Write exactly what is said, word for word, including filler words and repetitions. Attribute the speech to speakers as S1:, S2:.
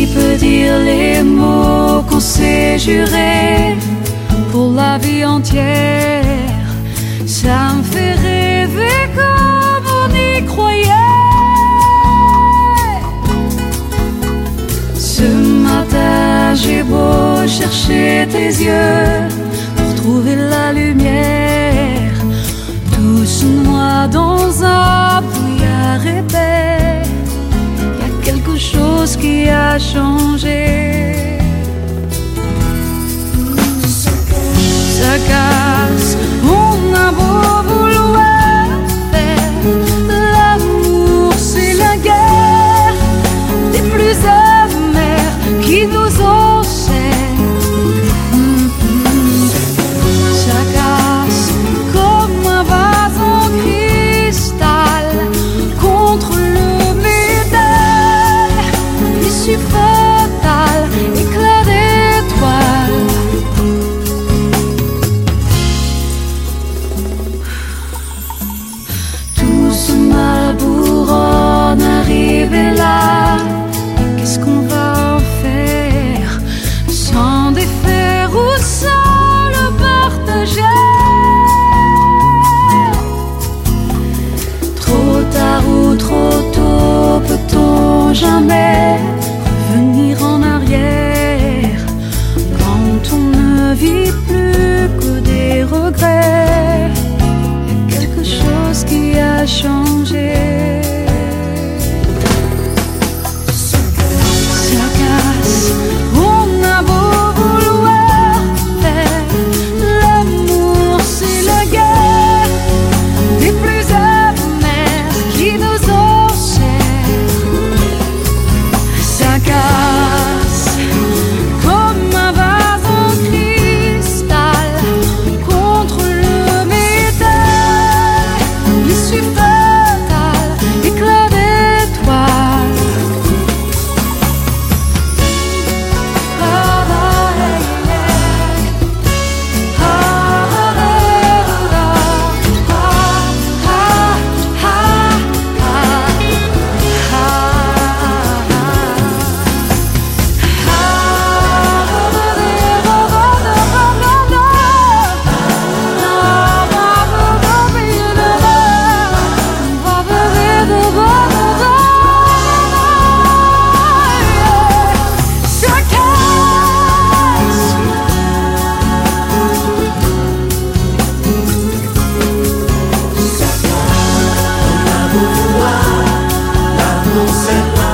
S1: Qui peut dire les mots qu'on s'est jurés pour la vie entière? Ça me fait rêver comme on y croyait. Ce matin j'ai beau chercher tes yeux pour trouver la lumière, tout se noie dans un brouillard épais. Y a quelque chose qui a changé. Ça casse, on a beau vouloir faire l'amour, c'est la guerre des plus amers qui nous enchaîne. Ça casse comme un vase en cristal contre le métal. L'issue fatale, éclat d'étoiles. Tout ce mal bourronne arrivé là. Qu'est-ce qu'on va en faire? Sans défaire ou sans le partager? Trop tard ou trop tôt, peut-on jamais revenir en arrière quand on ne vit plus que des regrets? Y a quelque chose qui a changé. Ça casse, on a beau vouloir faire l'amour, c'est la guerre des plus amers qui nous enchaîne. Ça casse comme un vase en cristal contre le métal. L'issue fatale, éclat d'étoiles. Ah, ah, hey, hey. Ah, ah, hey, ah, ah, ah, ah, ah, ça casse.
S2: L'amour, c'est